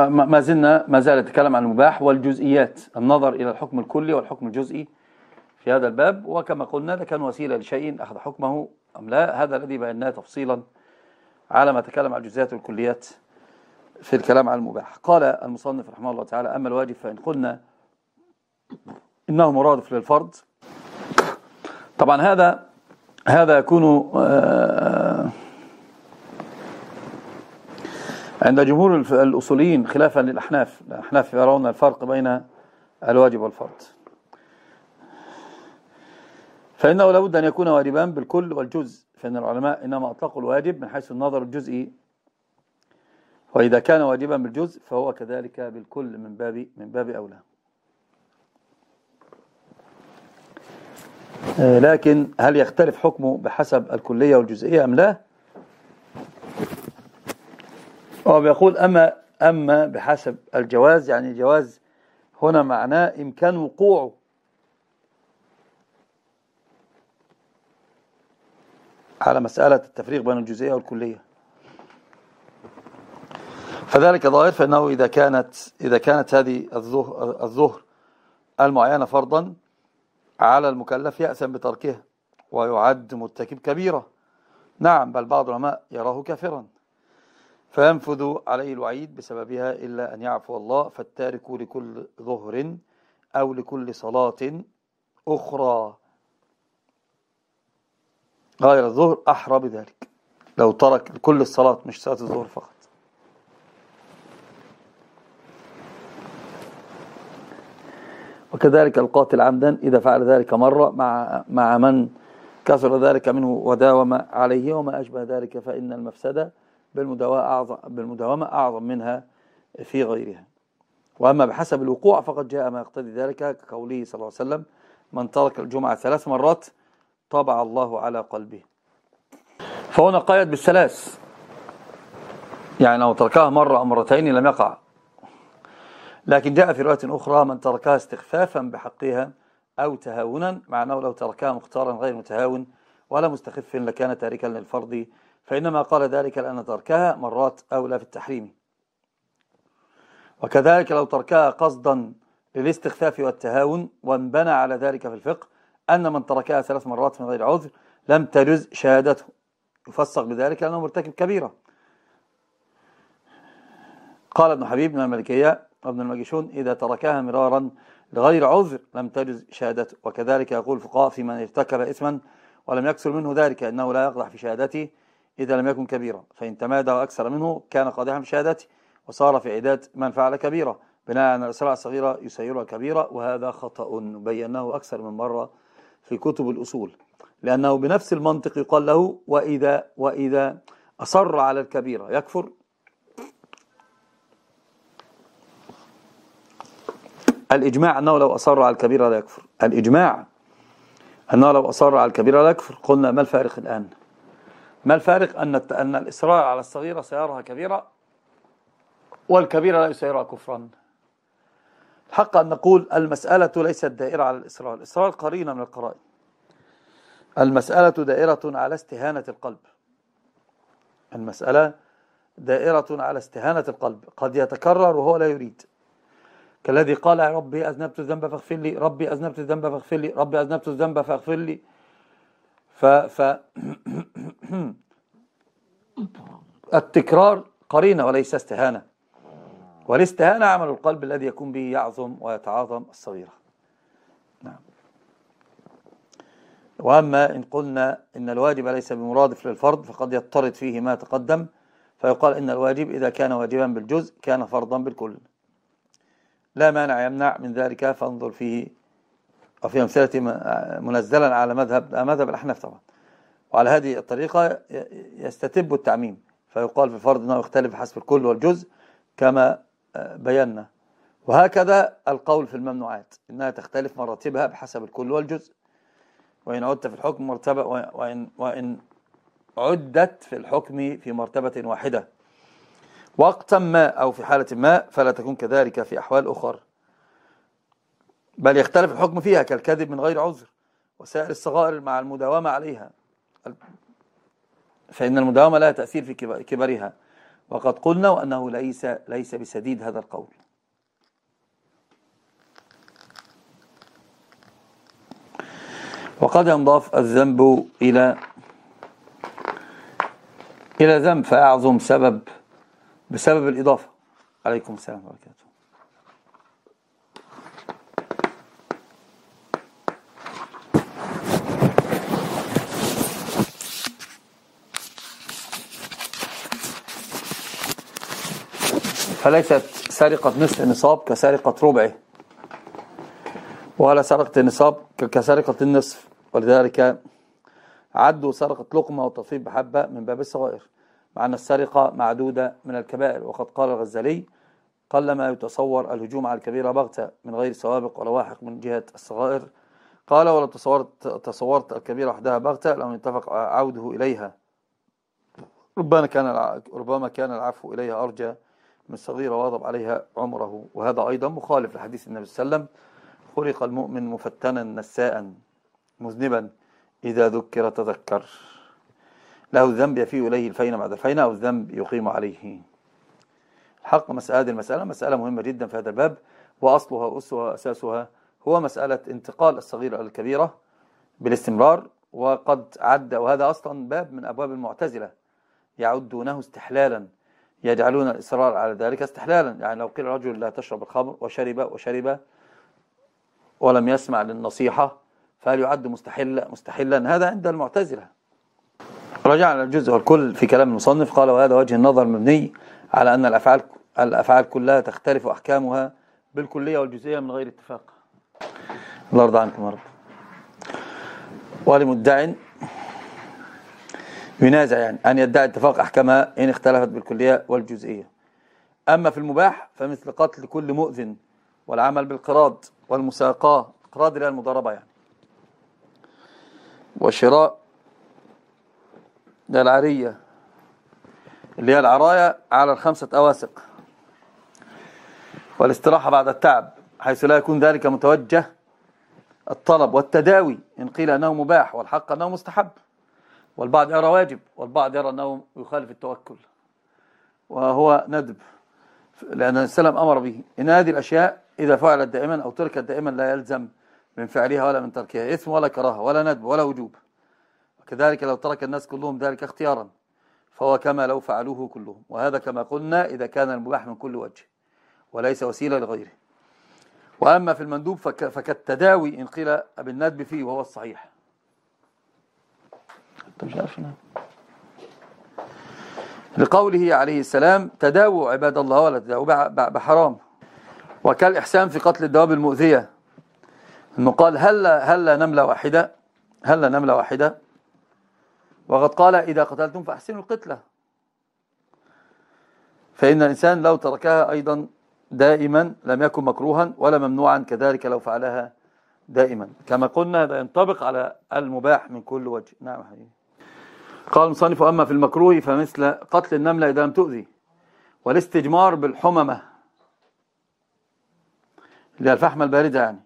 ما زال يتكلم عن المباح والجزئيات، النظر إلى الحكم الكلي والحكم الجزئي في هذا الباب. وكما قلنا هذا كان وسيلة لشيء أخذ حكمه أم لا، هذا الذي بيناه تفصيلا على ما تكلم عن الجزئيات والكليات في الكلام عن المباح. قال المصنف رحمه الله تعالى: أما الواجب فإن قلنا إنه مرادف للفرض. طبعا هذا يكون عند جمهور الأصوليين خلافا للأحناف. الأحناف يرون الفرق بين الواجب والفرض، فإنه لابد أن يكون واجبان بالكل والجزء، فإن العلماء إنما أطلقوا الواجب من حيث النظر الجزئي، وإذا كان واجبا بالجزء فهو كذلك بالكل من باب أولى. لكن هل يختلف حكمه بحسب الكلية والجزئية أم لا؟ هو بيقول أما بحسب الجواز، يعني الجواز هنا معناه إمكان وقوعه، على مسألة التفريق بين الجزئية والكلية. فذلك ظاهر، فإنه إذا كانت هذه الظهر المعينة فرضا على المكلف يأثم بتركها ويعد مرتكب كبيرة. نعم، بل بعض العلماء يراه كافرا، فينفذ عليه الوعيد بسببها إلا أن يعفو الله، فالتارك لكل ظهر أو لكل صلاة أخرى غير الظهر أحرى بذلك، لو ترك كل الصلاة مش صلاة الظهر فقط. وكذلك القاتل عمدا إذا فعل ذلك مرة مع من كثر ذلك منه وداوم عليه وما أشبه ذلك، فإن المفسدة بالمداومة أعظم منها في غيرها. وأما بحسب الوقوع فقد جاء ما يقتضي ذلك، كقوله صلى الله عليه وسلم: من ترك الجمعة 3 مرات طبع الله على قلبه. فهنا قيد بالثلاث، يعني لو تركها مرة أو مرتين لم يقع. لكن جاء في رواية أخرى: من تركها استخفافا بحقها أو تهاونا، مع أنه لو تركها مختارا غير متهاون ولا مستخف لكان تاركا للفرض، فإنما قال ذلك لأن تركها مرات أولى في التحريم. وكذلك لو تركها قصدا للاستخفاف والتهاون، وانبنى على ذلك في الفقه أن من تركها 3 مرات من غير عذر لم تجز شهادته، يفسق بذلك لأنه مرتكب كبيرة. قال ابن حبيب من المالكية وابن الماجشون: إذا تركها مرارا لغير عذر لم تجز شهادته. وكذلك يقول الفقهاء في من ارتكب إثما ولم يكثر منه ذلك أنه لا يقدح في شهادته إذا لم يكن كبيرا، فإن تمادى وأكثر منه كان قادحا في شهادته وصار في عداد من فعل كبيرة، بناء على الإسراء الصغيرة يسيرها كبيرة. وهذا خطأ بيناه أكثر من مرة في كتب الأصول، لأنه بنفس المنطق يقال له: وإذا أصر على الكبيرة يكفر. الإجماع أنه لو أصر على الكبيرة لا يكفر، الإجماع أنه لو أصر على الكبيرة لا يكفر. قلنا: ما الفارق الآن؟ ما الفارق أن الإصرار على الصغيرة سيرها كبيرة والكبيرة لا يسيرها كفرا؟ الحق أن نقول المسألة ليست دائرة على الإصرار، الإصرار قرينة من القرائن. المسألة دائرة على استهانة القلب، المسألة دائرة على استهانة القلب، قد يتكرر وهو لا يريد، كالذي قال: ربي أذنبت الذنب فاغفر لي، ربي أذنبت الذنب فاغفر لي، ربي أذنبت الذنب فاغفر لي. التكرار قرينة وليس استهانة، والاستهانة عمل القلب الذي يكون به يعظم ويتعاظم الصغيرة. نعم. وأما إن قلنا إن الواجب ليس بمرادف للفرض فقد يضطرد فيه ما تقدم، فيقال إن الواجب إذا كان واجبا بالجزء كان فرضا بالكل، لا مانع يمنع من ذلك. فانظر فيه وفي أمثلة منزلا على مذهب الأحناف طبعا. وعلى هذه الطريقة يستتب التعميم، فيقال في الفرض أنه يختلف حسب الكل والجزء كما بينا. وهكذا القول في الممنوعات إنها تختلف مراتبها بحسب الكل والجزء، وإن عدت في الحكم مرتبة، وإن عدت في الحكم في مرتبة واحدة وقتا ما أو في حالة ما، فلا تكون كذلك في أحوال أخرى، بل يختلف الحكم فيها كالكذب من غير عذر وسائر الصغائر مع المداومة عليها، فإن المداومة لها تأثير في كبرها، وقد قلنا وأنه ليس بسديد هذا القول. وقد ينضاف الذنب إلى ذنب فأعظم بسبب الإضافة. عليكم السلام ورحمة الله وبركاته. فليست سرقة نصف النصاب كسرقة ربعه، ولا سرقة النصاب كسرقة النصف، ولذلك عدوا سرقة لقمة وتطفيف بحبة من باب الصغائر، مع أن السرقة معدودة من الكبائر. وقد قال الغزالي: قلما يتصور الهجوم على الكبيرة بغتة من غير سوابق ولا واحق من جهة الصغائر. قال: ولو تصورت الكبيرة وحدها بغتة لم يتفق عوده إليها، ربما كان العفو إليها أرجى من الصغيرة واظب عليها عمره. وهذا أيضا مخالف لحديث النبي صلى الله عليه وسلم: خلق المؤمن مفتنا نساء مذنبا إذا ذكر تذكر، له الذنب يفيء إليه الفين بعد الفين، أو الذنب يقيم عليه. حق هذه المسألة مسألة مهمة جدا في هذا الباب، وأصلها وأسها وأساسها هو مسألة انتقال الصغيرة إلى الكبيرة بالاستمرار. وقد عد، وهذا أصلا باب من أبواب المعتزلة، يعدونه استحلالا، يجعلون الإصرار على ذلك استحلالا. يعني لو قيل رجل لا تشرب الخمر وشرب ولم يسمع للنصيحة، فهل يعد مستحلا؟ هذا عند المعتزلة. رجعنا الجزء والكل في كلام المصنف. قال: وهذا وجه النظر مبني على أن الأفعال كلها تختلف أحكامها بالكلية والجزئية من غير اتفاق. الله يرضى عنكم يا رب. ولمدع ينازع يعني أن يدعي اتفاق أحكامها إن اختلفت بالكلية والجزئية. أما في المباح فمثل قتل كل مؤذن، والعمل بالقراض والمساقاة، القراض اللي هي المضاربة يعني، وشراء العرية اللي هي العراية على 5 أواسق، والاستراحة بعد التعب حيث لا يكون ذلك متوجه الطلب، والتداوي إن قيل أنه مباح والحق أنه مستحب، والبعض يرى واجب والبعض يرى أنه يخالف التوكل وهو ندب، لأن السلام أمر به. إن هذه الأشياء إذا فعلت دائما أو تركت دائما لا يلزم من فعلها ولا من تركها إثم ولا كراهة ولا ندب ولا وجوب. وكذلك لو ترك الناس كلهم ذلك اختيارا فهو كما لو فعلوه كلهم. وهذا كما قلنا إذا كان المباح من كل وجه وليس وسيلة لغيره. وأما في المندوب فكالتداوي إن قيل بالندب فيه وهو الصحيح. مش عارفنا. لقوله عليه السلام: تداووا عباد الله ولا تداووا بحرام. وكالإحسان في قتل الدواب المؤذية، أنه قال: هل نملة واحدة، وقد قال: إذا قتلتم فأحسنوا القتلة. فإن الإنسان لو تركها أيضا دائما لم يكن مكروها ولا ممنوعا، كذلك لو فعلها دائما. كما قلنا هذا ينطبق على المباح من كل وجه. نعم حبيبي. قال المصنف: أما في المكروه فمثل قتل النملة إذا لم تؤذي، والاستجمار بالحممة اللي هي الفحمة الباردة يعني،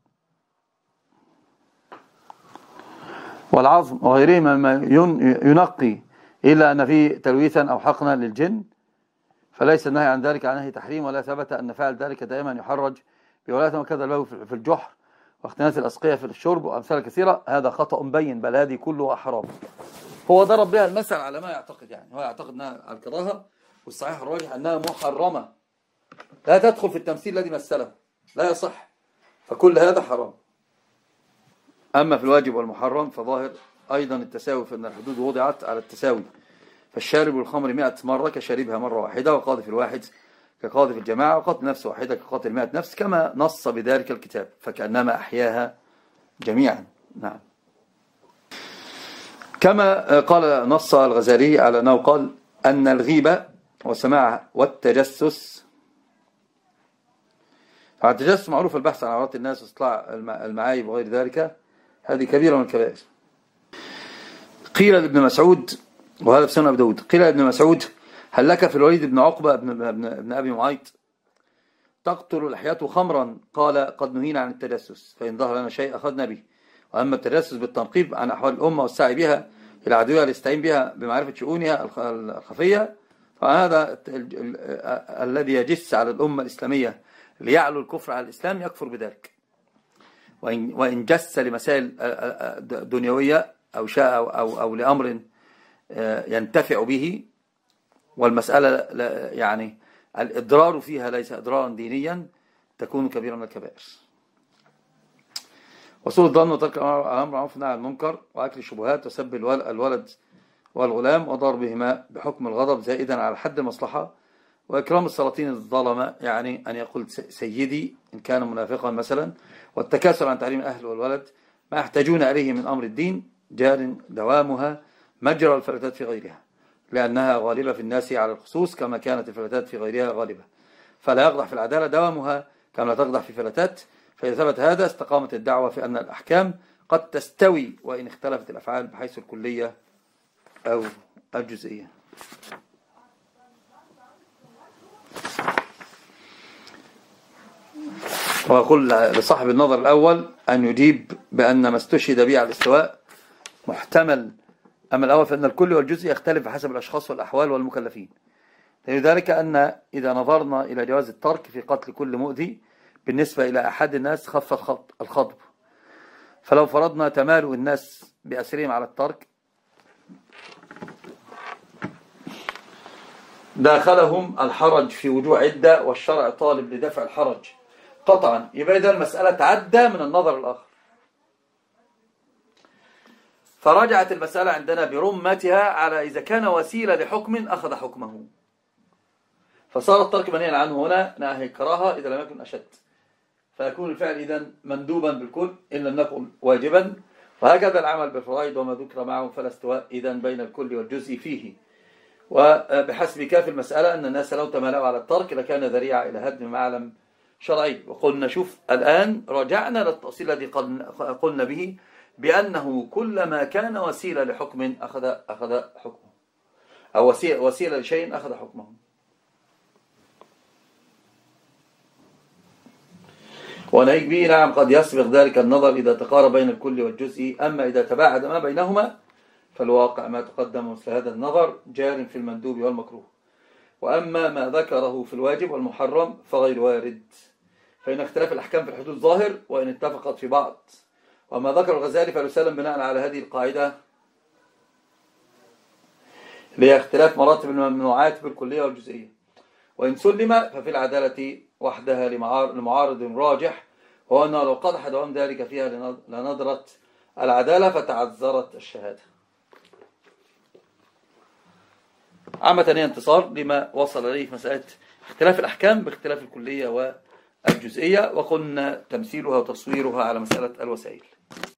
والعظم وغيره مما ينقي، إلا أن فيه تلويثا أو حقنا للجن، فليس النهي عن ذلك عن نهي تحريم، ولا ثبت أن فعل ذلك دائما يحرج بولاية. وكذا الباب في الجحر واختناس الأسقية في الشرب وأمثال كثيرة. هذا خطأ بين، بل هذه كله حرام. هو ضرب بها المثل على ما يعتقد، يعني هو يعتقد أنها على الكراهة، والصحيح الراجح أنها محرمة لا تدخل في التمثيل الذي مثله، لا يصح، فكل هذا حرام. أما في الواجب والمحرم فظاهر أيضا التساوي، فإن الحدود وضعت على التساوي. فالشارب الخمر 100 مرة كشاربها مرة واحدة، وقاذف الواحد كقاذف الجماعة، وقتل نفس واحدة كقتل 100 نفس، كما نص بذلك الكتاب، فكأنما أحياها جميعا. نعم. كما قال نص الغزالي على أنه قال أن الغيبة والسماع والتجسس، التجسس معروف البحث عن عورات الناس واستطلاع المعايب وغير ذلك، هذه كبيرة من الكبائر. قيل لابن مسعود، وهذا في سنن أبي داود، قيل لابن مسعود: هل لك في الوليد بن عقبة ابن أبي معيط تقتل لحيته خمرا؟ قال: قد نهينا عن التجسس، فإن ظهر لنا شيء أخذنا به. وأما التجسس بالتنقيب عن أحوال الأمة والسعي بها إلى عدوها ليستعين بها بمعرفة شؤونها الخفية، فهذا الذي يجس على الأمة الإسلامية ليعلو الكفر على الإسلام يكفر بذلك، وإن جس لمسائل دنيوية أو شاء أو لأمر ينتفع به، والمسألة يعني الإضرار فيها ليس إضرارا دينيا، تكون كبيرة من الكبائر. وسوء الظن وترك الأمر معروف والنهي عن المنكر وأكل الشبهات وسب الولد والغلام وضربهما بحكم الغضب زائدا على حد المصلحة، وإكرام السلاطين الظلمة، يعني أن يقول سيدي إن كان منافقا مثلا، والتكاسل عن تعليم الأهل والولد ما يحتاجون إليه من أمر الدين، جار دوامها مجرى الفلتات في غيرها، لأنها غالبة في الناس على الخصوص كما كانت الفلتات في غيرها غالبة، فلا يقدح في العدالة دوامها كما لا تقدح في فلتات. فإذا ثبت هذا استقامت الدعوة في أن الأحكام قد تستوي وإن اختلفت الأفعال بحيث الكلية أو الجزئية. وأقول لصاحب النظر الأول أن يجيب بأن ما استشهد به على الاستواء محتمل، أما الأول فإن الكل والجزء يختلف بحسب الأشخاص والأحوال والمكلفين، لذلك أن إذا نظرنا إلى جواز الترك في قتل كل مؤذي بالنسبة إلى أحد الناس خف الخطب، فلو فرضنا تمالؤ الناس بأسرهم على الترك داخلهم الحرج في وجوع عدة والشرع طالب لدفع الحرج قطعا، يبقى إذا المسألة تعدى من النظر الآخر. فرجعت المسألة عندنا برمتها على إذا كان وسيلة لحكم أخذ حكمه، فصار الترك منهيا عنه هنا نهي كراهة إذا لم يكن أشد، فيكون الفعل إذن مندوبا بالكل إن لم نقل واجبا. وهكذا العمل بالفرائض وما ذكر معه فلا استواء إذن بين الكل والجزء فيه. وبحسب كاف المسألة أن الناس لو تمالوا على الترك لكان ذريعة إلى هدم معلم شرعي. وقلنا شوف الآن رجعنا للتأصيل الذي قلنا به بأنه كلما كان وسيلة لحكم أخذ حكمه، أو وسيلة لشيء أخذ حكمه. ونهيك به نعم قد يسبق ذلك النظر إذا تقارب بين الكل والجزء، أما إذا تباعد ما بينهما فالواقع ما تقدم مثل هذا النظر جار في المندوب والمكروه. وأما ما ذكره في الواجب والمحرم فغير وارد، فإن اختلاف الأحكام في الحدود ظاهر وإن اتفقت في بعض. وما ذكر الغزالي فيسلم بناء على هذه القاعدة لهي اختلاف مراتب الممنوعات بالكلية والجزئية. وإن سلم ففي العدالة وحدها لمعارض راجح، وهو أنه لو قدح دوام ذلك فيها لنظرت العدالة فتعذرت الشهادة. عامة هي انتصار لما وصل إليه في مسألة اختلاف الأحكام باختلاف الكلية والجزئية، وقلنا تمثيلها وتصويرها على مسألة الوسائل.